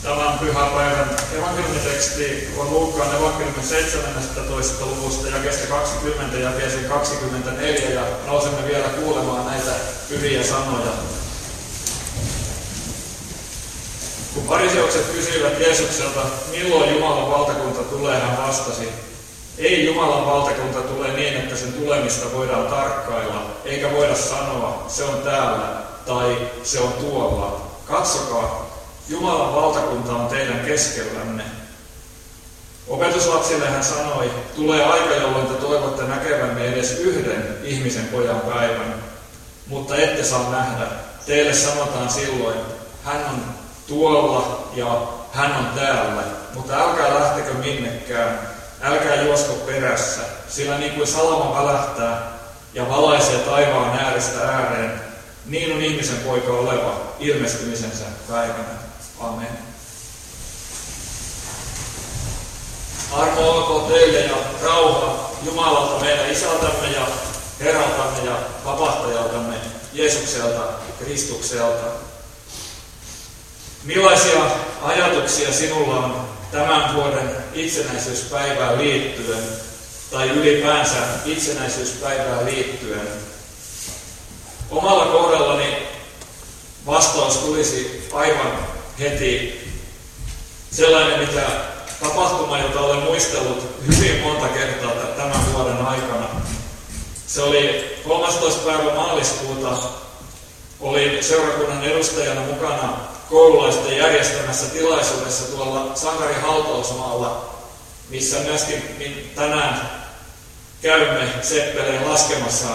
Tämän pyhäpäivän evankeliumiteksti on Luukkaan evankeliumin 17. luvusta jakeesta 20 jakeeseen 24 ja nousemme vielä kuulemaan näitä pyhiä sanoja. Kun fariseukset kysyivät Jeesukselta, milloin Jumalan valtakunta tulee, hän vastasi, ei Jumalan valtakunta tule niin, että sen tulemista voidaan tarkkailla, eikä voida sanoa, se on täällä tai se on tuolla. Katsokaa, Jumalan valtakunta on teidän keskellänne. Opetuslapsille hän sanoi, tulee aika, jolloin te toivotte näkevänne edes yhden ihmisen pojan päivän, mutta ette saa nähdä. Teille sanotaan silloin, hän on tuolla ja hän on täällä, mutta älkää lähtekö minnekään, älkää juosko perässä, sillä niin kuin salama välähtää ja valaisee taivaan äärestä ääreen, niin on ihmisen poika oleva ilmestymisensä päivänä. Amen. Armo olkoon teille ja rauha Jumalalta meidän Isältämme ja Herraltamme ja Vapahtajaltamme Jeesukselta Kristukselta. Millaisia ajatuksia sinulla on tämän vuoden itsenäisyyspäivään liittyen tai ylipäänsä itsenäisyyspäivään liittyen? Omalla kohdallani vastaus tulisi aivan heti sellainen, mitä tapahtuma, jota olen muistellut hyvin monta kertaa tämän vuoden aikana. Se oli 13. päivä maaliskuuta. Olin seurakunnan edustajana mukana koululaisten järjestämässä tilaisuudessa tuolla Sankarin hautausmaalla, missä myöskin tänään käymme Seppeleen laskemassa.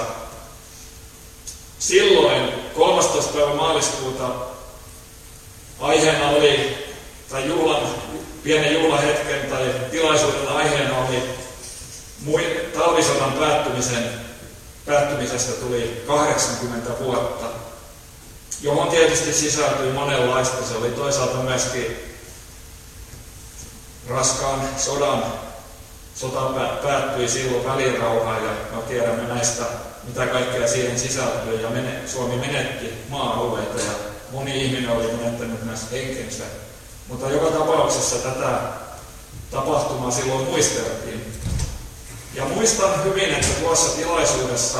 Silloin 13. päivä maaliskuuta aiheena oli, tai pienen juhlahetken tai tilaisuuden aiheena oli talvisodan päättymisestä tuli 80 vuotta, johon tietysti sisältyi monenlaista. Se oli toisaalta myöskin raskaan sota päättyi silloin välirauhaan ja me tiedämme näistä, mitä kaikkea siihen sisältyy, ja Suomi menetti maa-alueita ja moni ihminen oli menettänyt myös henkensä. Mutta joka tapauksessa tätä tapahtumaa silloin muisteltiin. Ja muistan hyvin, että tuossa tilaisuudessa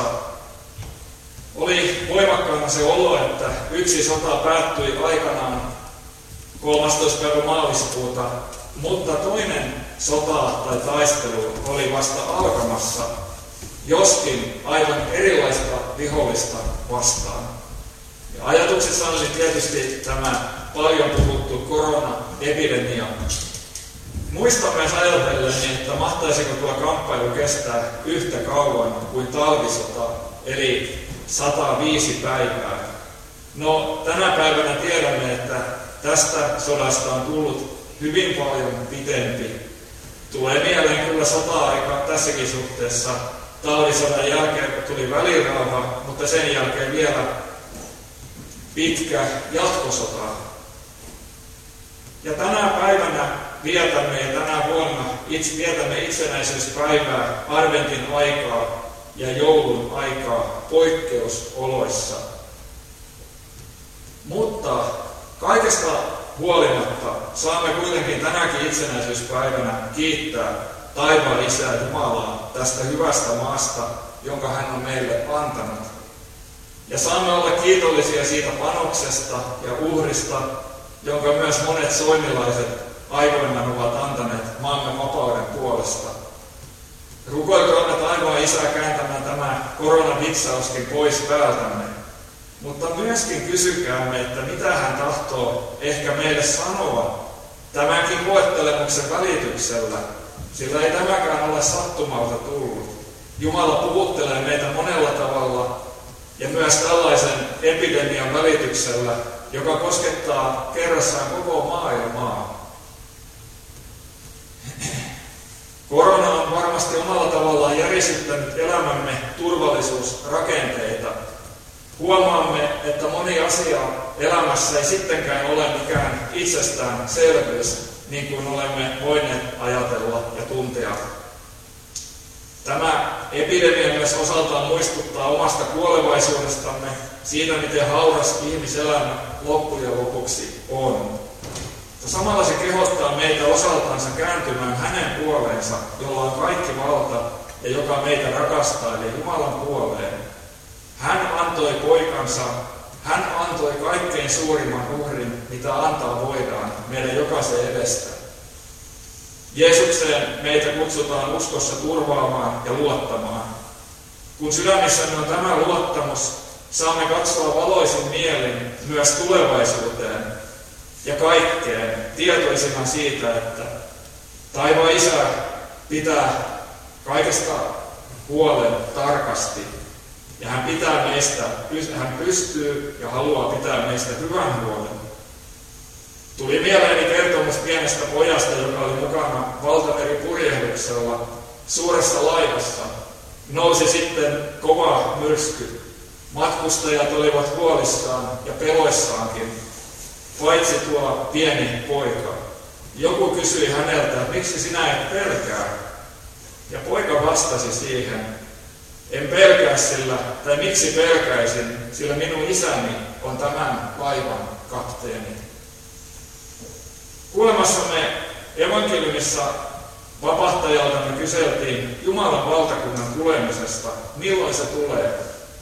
oli voimakkaana se olo, että yksi sota päättyi aikanaan 13. päivä maaliskuuta, mutta toinen sota tai taistelu oli vasta alkamassa, joskin aivan erilaista vihollista vastaan. Ja ajatuksessa oli tietysti tämä paljon puhuttu koronaepidemia. Muistan myös ajatelleni, että mahtaisiko tuo kamppailu kestää yhtä kauan kuin talvisota, eli 105 päivää. No, tänä päivänä tiedämme, että tästä sodasta on tullut hyvin paljon pitempi. Tulee mieleen kyllä sota-aika tässäkin suhteessa. Talvisodan jälkeen tuli välirauha, mutta sen jälkeen vielä pitkä jatkosota. Ja tänä päivänä vietämme ja tänä vuonna vietämme itsenäisyyspäivää, adventin aikaa ja joulun aikaa poikkeusoloissa. Mutta kaikesta huolimatta saamme kuitenkin tänäkin itsenäisyyspäivänä kiittää taivaan Isää Jumalaa tästä hyvästä maasta, jonka hän on meille antanut. Ja saamme olla kiitollisia siitä panoksesta ja uhrista, jonka myös monet soinilaiset aikoinaan ovat antaneet maamme vapauden puolesta. Rukoilkaamme taivaan Isää kääntämään tämä koronavitsauskin pois päältämme, mutta myöskin kysykäämme, että mitä hän tahtoo ehkä meille sanoa tämänkin koettelemuksen välityksellä, sillä ei tämäkään ole sattumalta tullut. Jumala puhuttelee meitä monella tavalla ja myös tällaisen epidemian välityksellä, joka koskettaa kerrassaan koko maailmaa. Korona on varmasti omalla tavallaan järisyttänyt elämämme turvallisuusrakenteita. Huomaamme, että moni asia elämässä ei sittenkään ole mikään itsestäänselvyys, niin kuin olemme voineet ajatella ja tuntea. Tämä epidemia myös osaltaan muistuttaa omasta kuolevaisuudestamme, siitä miten hauras ihmiselämä loppujen lopuksi on. samalla se kehottaa meitä osaltansa kääntymään hänen puoleensa, jolla on kaikki valta ja joka meitä rakastaa, eli Jumalan puoleen. Hän antoi poikansa, hän antoi kaikkein suurimman uhrin, mitä antaa voidaan, meidän jokaisen edestä. Jeesukseen meitä kutsutaan uskossa turvaamaan ja luottamaan. Kun sydämissämme on tämä luottamus, saamme katsoa valoisin mielin myös tulevaisuuteen ja kaikkeen, tietoisina siitä, että taivaan Isä pitää kaikesta huolen tarkasti. Ja hän pitää meistä, hän pystyy ja haluaa pitää meistä hyvän huolen. Tuli mieleeni kertomus pienestä pojasta, joka oli mukana valtameripurjehduksella suuressa laivassa. Nousi sitten kova myrsky. Matkustajat olivat huolissaan ja peloissaankin, paitsi tuo pieni poika. Joku kysyi häneltä, miksi sinä et pelkää? Ja poika vastasi siihen, en pelkää sillä, tai miksi pelkäisin, sillä minun isäni on tämän laivan kapteeni. Kuulemassamme evankeliumissa vapahtajalta me kyseltiin Jumalan valtakunnan tulemisesta, milloin se tulee.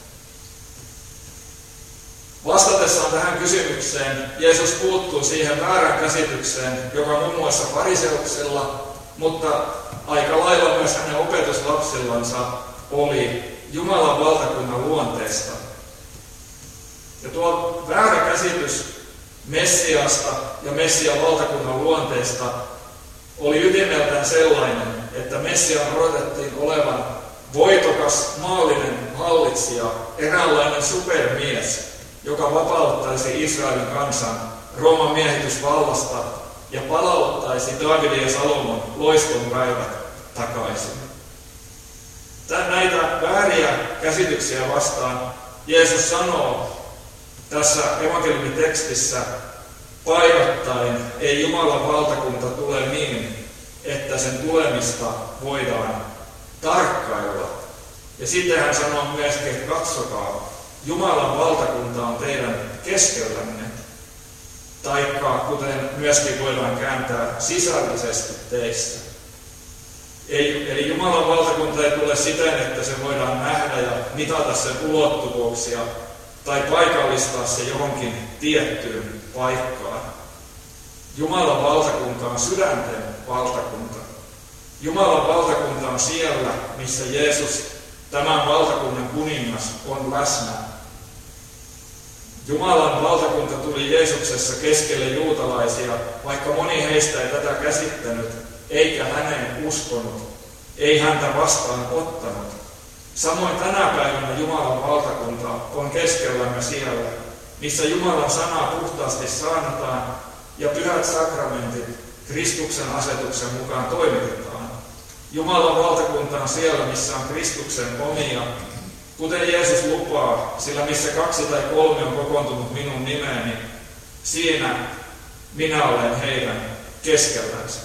Vastatessaan tähän kysymykseen Jeesus puuttuu siihen väärään käsitykseen, joka muun muassa fariseuksilla, mutta aika lailla myös hänen opetuslapsillansa oli Jumalan valtakunnan luonteesta. Ja tuo väärä käsitys Messiasta ja Messian valtakunnan luonteesta oli ytimeltään sellainen, että Messian odotettiin olevan voitokas maallinen hallitsija, eräänlainen supermies, joka vapauttaisi Israelin kansan Rooman miehitysvallasta ja palauttaisi Daavidin ja Salomon loiston päivät takaisin. Näitä vääriä käsityksiä vastaan Jeesus sanoo tässä evankeliumitekstissä painottaen, ei Jumalan valtakunta tule niin, että sen tulemista voidaan tarkkailla. Ja sitten hän sanoo myöskin, että katsokaa, Jumalan valtakunta on teidän keskellänne. Taikka, kuten myöskin voidaan kääntää, sisällisesti teissä. Eli Jumalan valtakunta ei tule siten, että se voidaan nähdä ja mitata sen ulottuvuuksia tai paikallistaa se johonkin tiettyyn paikkaan. Jumalan valtakunta on sydänten valtakunta. Jumalan valtakunta on siellä, missä Jeesus, tämän valtakunnan kuningas, on läsnä. Jumalan valtakunta tuli Jeesuksessa keskelle juutalaisia, vaikka moni heistä ei tätä käsittänyt, eikä häneen uskonut, ei häntä vastaan ottanut. Samoin tänä päivänä Jumalan valtakunta on keskellämme siellä, missä Jumalan sanaa puhtaasti saarnataan ja pyhät sakramentit Kristuksen asetuksen mukaan toimitetaan. Jumalan valtakunta on siellä, missä on Kristuksen omia, kuten Jeesus lupaa, sillä missä 2 tai 3 on kokoontunut minun nimeeni, siinä minä olen heidän keskellänsä.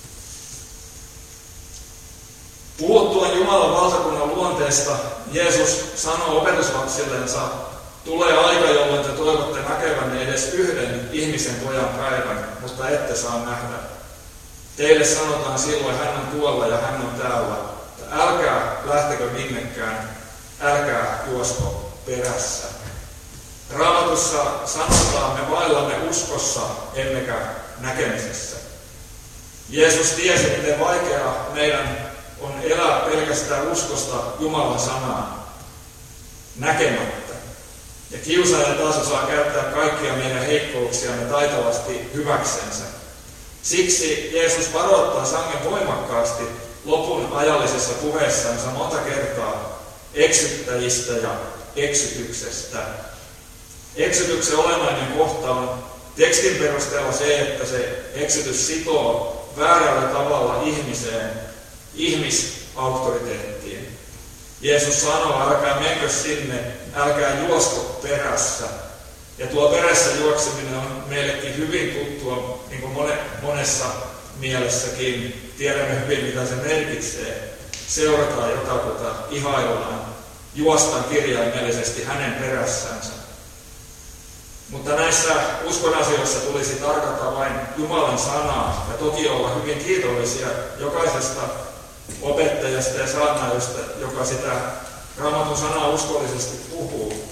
Puhuttuaan Jumalan valtakunnan luonteesta, Jeesus sanoo opetuslapsillensa, tulee aika, jolloin te toivotte näkevänne edes yhden ihmisen pojan päivän, mutta ette saa nähdä. Teille sanotaan silloin, hän on tuolla ja hän on täällä. Älkää lähtekö minnekään, älkää juosko perässä. Raamatussa sanotaan, me vaellamme uskossa, emmekä näkemisessä. Jeesus tiesi, miten vaikeaa meidän on elää pelkästään uskosta Jumalan sanaan näkemättä. Ja kiusaaja taas osaa käyttää kaikkia meidän heikkouksiamme taitavasti hyväksensä. Siksi Jeesus varoittaa sangen voimakkaasti lopun ajallisessa puheessansa monta kertaa eksyttäjistä ja eksytyksestä. Eksytyksen olennainen kohta on tekstin perusteella se, että se eksytys sitoo väärällä tavalla ihmiseen, ihmisauktoriteettiin. Jeesus sanoo, älkää menkö sinne, älkää juosko perässä. Ja tuo perässä juokseminen on meillekin hyvin tuttua, niin kuin monessa mielessäkin. Tiedämme hyvin, mitä se merkitsee. Seurataan jotakuta, ihaillaan, juostaan kirjaimellisesti hänen perässänsä. Mutta näissä uskon asioissa tulisi tarkata vain Jumalan sanaa ja toki olla hyvin kiitollisia jokaisesta opettajasta ja saarnaajasta, joka sitä Raamatun sanaa uskollisesti puhuu.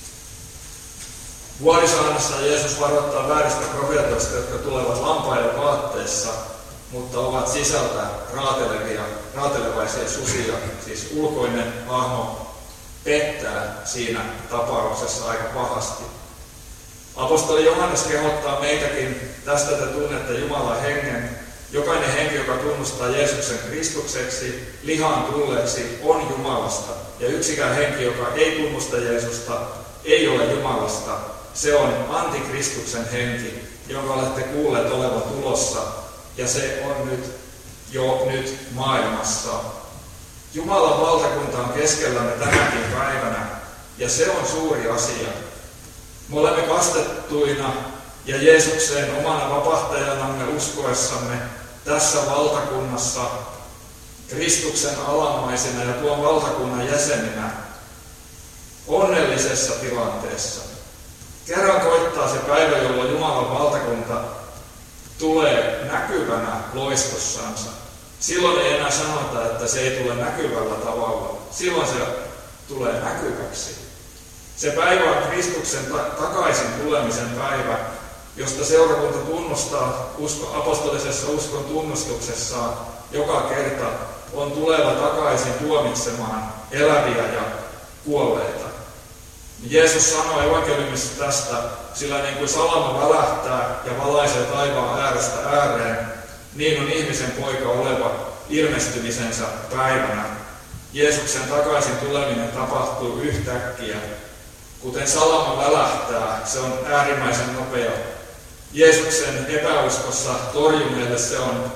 Vuorisaarnassa Jeesus varoittaa vääristä profeetoista, jotka tulevat lampaiden vaatteissa, mutta ovat sisältä raatelevaisia susia, siis ulkoinen hahmo pettää siinä tapauksessa aika pahasti. Apostoli Johannes kehottaa meitäkin, tästä te tunnette Jumalan hengen. Jokainen henki, joka tunnustaa Jeesuksen Kristukseksi, lihaan tulleeksi, on Jumalasta. Ja yksikään henki, joka ei tunnusta Jeesusta, ei ole Jumalasta. Se on antikristuksen henki, jonka olette kuulleet olevan tulossa. Ja se on nyt maailmassa. Jumalan valtakunta on keskellämme tänäkin päivänä, ja se on suuri asia. Me olemme kastettuina ja Jeesukseen omana vapahtajanamme uskoessamme tässä valtakunnassa Kristuksen alamaisina ja tuon valtakunnan jäseninä onnellisessa tilanteessa. Kerran koittaa se päivä, jolloin Jumalan valtakunta tulee näkyvänä loistossansa. Silloin ei enää sanota, että se ei tule näkyvällä tavalla. Silloin se tulee näkyväksi. Se päivä on Kristuksen takaisin tulemisen päivä, josta seurakunta tunnustaa apostolisessa uskon tunnustuksessaan joka kerta on tuleva takaisin tuomitsemaan eläviä ja kuolleita. Jeesus sanoi evankeliumissa tästä, sillä niin kuin salama välähtää ja valaisee taivaan äärestä ääreen, niin on ihmisen poika oleva ilmestymisensä päivänä. Jeesuksen takaisin tuleminen tapahtuu yhtäkkiä. Kuten salama välähtää, se on äärimmäisen nopea. Jeesuksen epäuskossa torjuneelle se on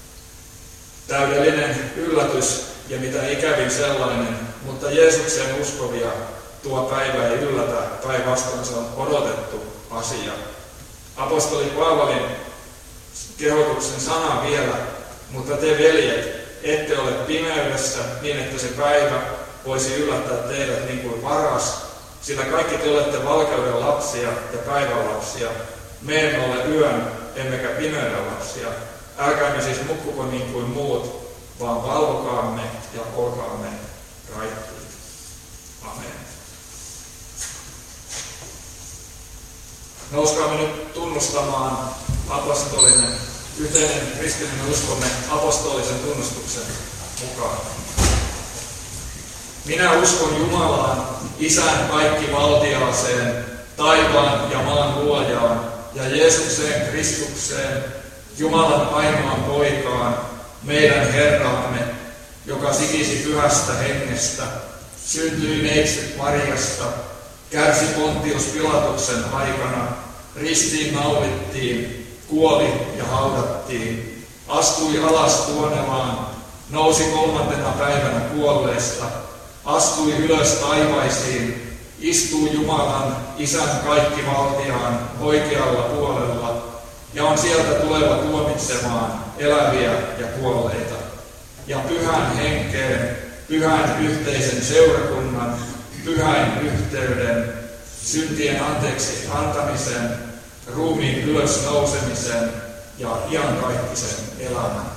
täydellinen yllätys ja mitä ikävin sellainen, mutta Jeesukseen uskovia tuo päivä ei yllätä, päinvastoin se on odotettu asia. Apostoli Paavalin kehotuksen sana vielä, mutta te veljet, ette ole pimeydessä niin, että se päivä voisi yllättää teidät niin kuin varas, sillä kaikki te olette valkeuden lapsia ja päivän lapsia. Me emme ole yön, emmekä pimeyden lapsia. Älkäämme siis nukkuko niin kuin muut, vaan valvokaamme ja olkaamme raittiit. Amen. Nouskaamme nyt tunnustamaan apostolinen, yhteinen kristillinen uskomme apostolisen tunnustuksen mukaan. Minä uskon Jumalaan, Isän kaikkivaltiaaseen, taivaan ja maan luojaan, ja Jeesukseen Kristukseen, Jumalan ainoaan poikaan, meidän Herramme, joka sikisi pyhästä hengestä, syntyi neitsyt Mariasta, kärsi Pontius Pilatuksen aikana, ristiin naulittiin, kuoli ja haudattiin, astui alas tuonemaan, nousi 3. päivänä kuolleesta, astui ylös taivaisiin, istuu Jumalan, Isän kaikkivaltiaan oikealla puolella ja on sieltä tuleva tuomitsemaan eläviä ja kuolleita. Ja pyhän henkeen, pyhän yhteisen seurakunnan, pyhän yhteyden, syntien anteeksi antamisen, ruumiin ylös nousemisen ja iankaikkisen elämän.